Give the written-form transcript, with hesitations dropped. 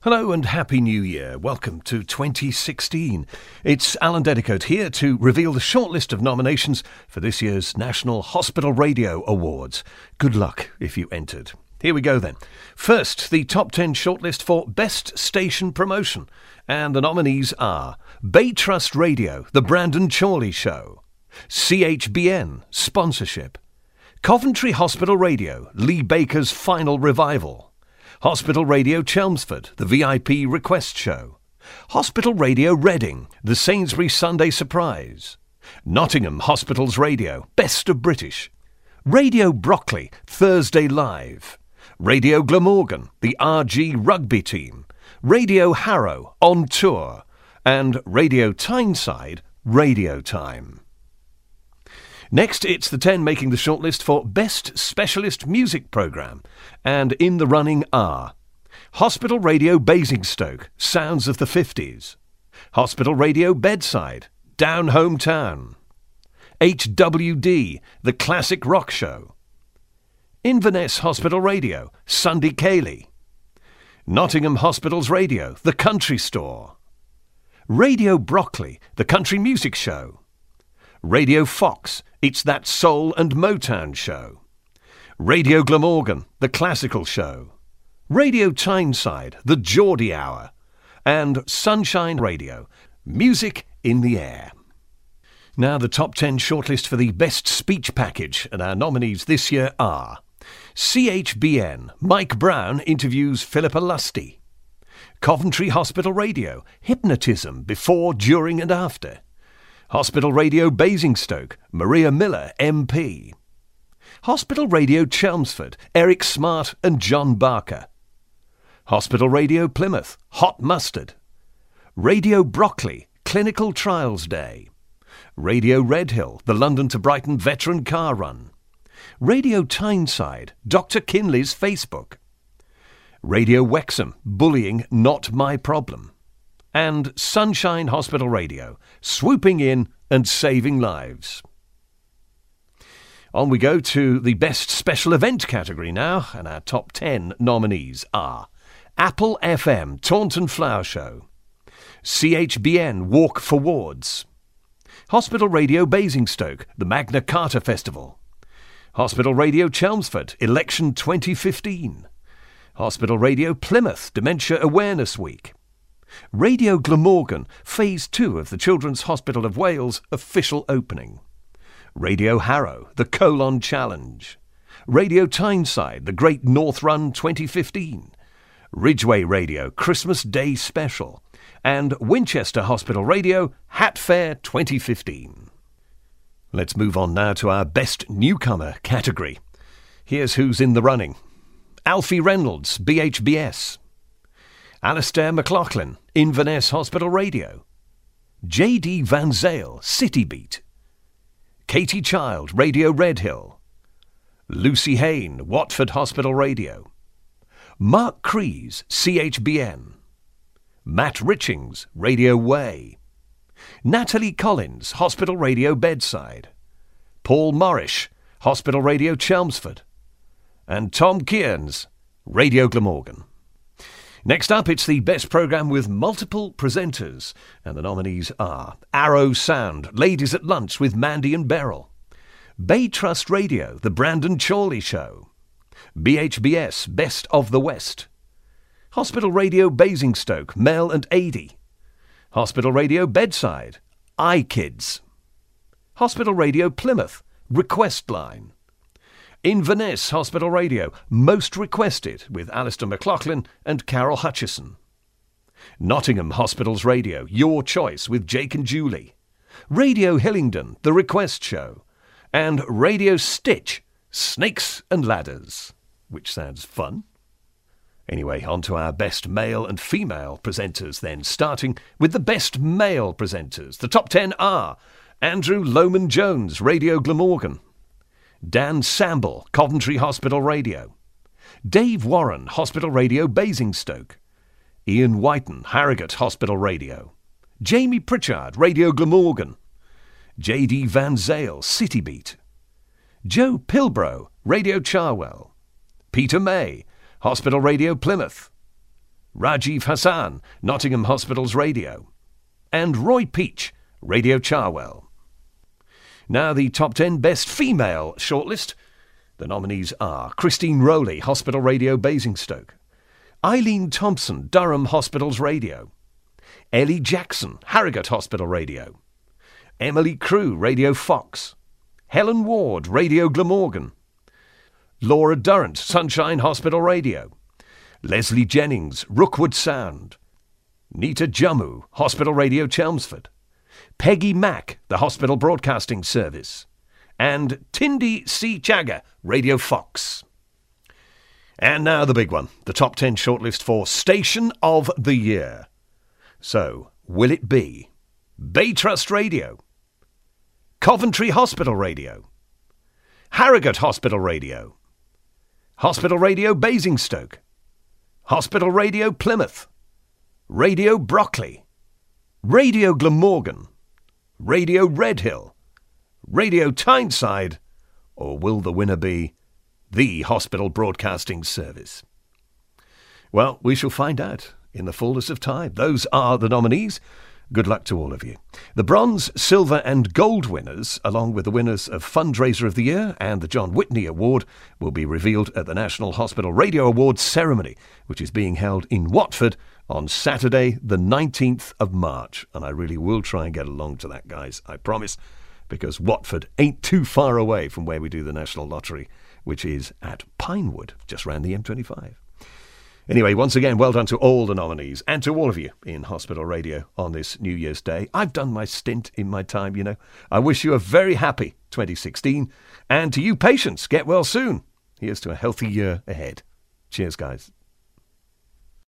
Hello and Happy New Year. Welcome to 2016. It's Alan Dedicoat here to reveal the shortlist of nominations for this year's National Hospital Radio Awards. Good luck if you entered. Here we go then. First, the top 10 shortlist for Best Station Promotion. And the nominees are Bay Trust Radio, The Brandon Chorley Show, CHBN, Sponsorship, Coventry Hospital Radio, Lee Baker's Final Revival, Hospital Radio Chelmsford, the VIP Request Show, Hospital Radio Reading, the Sainsbury's Sunday Surprise, Nottingham Hospitals Radio, Best of British, Radio Brockley, Thursday Live, Radio Glamorgan, the RG Rugby Team, Radio Harrow, On Tour, and Radio Tyneside, Radio Time. Next, it's the 10 making the shortlist for Best Specialist Music Programme, and in the running are Hospital Radio Basingstoke, Sounds of the 50s, Hospital Radio Bedside, Down Home Town, HWD, The Classic Rock Show, Inverness Hospital Radio, Sunday Cayley, Nottingham Hospitals Radio, The Country Store, Radio Brockley, The Country Music Show, Radio Fox, It's That Soul and Motown Show, Radio Glamorgan, The Classical Show, Radio Tyneside, The Geordie Hour, and Sunshine Radio, Music in the Air. Now the top 10 shortlist for the Best Speech Package, and our nominees this year are CHBN, Mike Brown interviews Philippa Lusty, Coventry Hospital Radio, Hypnotism Before, During and After, Hospital Radio Basingstoke, Maria Miller, MP. Hospital Radio Chelmsford, Eric Smart and John Barker. Hospital Radio Plymouth, Hot Mustard. Radio Brockley, Clinical Trials Day. Radio Redhill, the London to Brighton Veteran Car Run. Radio Tyneside, Dr. Kinley's Facebook. Radio Wexham, Bullying Not My Problem. And Sunshine Hospital Radio, swooping in and saving lives. On we go to the Best Special Event category now, and our top 10 nominees are Apple FM, Taunton Flower Show, CHBN, Walk for Wards, Hospital Radio Basingstoke, the Magna Carta Festival, Hospital Radio Chelmsford, Election 2015, Hospital Radio Plymouth, Dementia Awareness Week, Radio Glamorgan, Phase 2 of the Children's Hospital of Wales official opening. Radio Harrow, the Colon Challenge. Radio Tyneside, the Great North Run 2015. Ridgeway Radio, Christmas Day Special. And Winchester Hospital Radio, Hat Fair 2015. Let's move on now to our Best Newcomer category. Here's who's in the running. Alfie Reynolds, BHBS. Alistair McLaughlin, Inverness Hospital Radio. J.D. Van Zale, City Beat. Katie Child, Radio Redhill. Lucy Hayne, Watford Hospital Radio. Mark Crees, CHBN. Matt Richings, Radio Way. Natalie Collins, Hospital Radio Bedside. Paul Morrish, Hospital Radio Chelmsford. And Tom Kearns, Radio Glamorgan. Next up, it's the best programme with multiple presenters, and the nominees are Arrow Sound, Ladies at Lunch with Mandy and Beryl, Bay Trust Radio, The Brandon Chorley Show, BHBS, Best of the West, Hospital Radio Basingstoke, Mel and Adie, Hospital Radio Bedside, iKids, Hospital Radio Plymouth, Request Line, Inverness Hospital Radio, Most Requested with Alistair McLaughlin and Carol Hutchison. Nottingham Hospitals Radio, Your Choice with Jake and Julie. Radio Hillingdon, The Request Show. And Radio Stitch, Snakes and Ladders, which sounds fun. Anyway, on to our best male and female presenters then, starting with the best male presenters. The top 10 are Andrew Lohman-Jones, Radio Glamorgan. Dan Samble, Coventry Hospital Radio. Dave Warren, Hospital Radio Basingstoke. Ian Whiten, Harrogate Hospital Radio. Jamie Pritchard, Radio Glamorgan. J.D. Van Zale, City Beat. Joe Pilbrow, Radio Charwell. Peter May, Hospital Radio Plymouth. Rajiv Hassan, Nottingham Hospitals Radio, and Roy Peach, Radio Charwell. Now the top 10 best female shortlist. The nominees are Christine Rowley, Hospital Radio Basingstoke; Eileen Thompson, Durham Hospitals Radio; Ellie Jackson, Harrogate Hospital Radio; Emily Crew, Radio Fox; Helen Ward, Radio Glamorgan; Laura Durrant, Sunshine Hospital Radio; Leslie Jennings, Rookwood Sound; Nita Jammu, Hospital Radio Chelmsford; Peggy Mack, the Hospital Broadcasting Service; and Tindy C. Chagga, Radio Fox. And now the big one, the top 10 shortlist for Station of the Year. So, will it be Bay Trust Radio, Coventry Hospital Radio, Harrogate Hospital Radio, Hospital Radio Basingstoke, Hospital Radio Plymouth, Radio Brockley, Radio Glamorgan, Radio Redhill, Radio Tyneside, or will the winner be the Hospital Broadcasting Service? Well, we shall find out in the fullness of time. Those are the nominees. Good luck to all of you. The bronze, silver and gold winners, along with the winners of Fundraiser of the Year and the John Whitney Award, will be revealed at the National Hospital Radio Awards ceremony, which is being held in Watford on Saturday, the 19th of March. And I really will try and get along to that, guys, I promise, because Watford ain't too far away from where we do the National Lottery, which is at Pinewood, just round the M25. Anyway, once again, well done to all the nominees and to all of you in Hospital Radio on this New Year's Day. I've done my stint in my time, you know. I wish you a very happy 2016. And to you patients, get well soon. Here's to a healthy year ahead. Cheers, guys.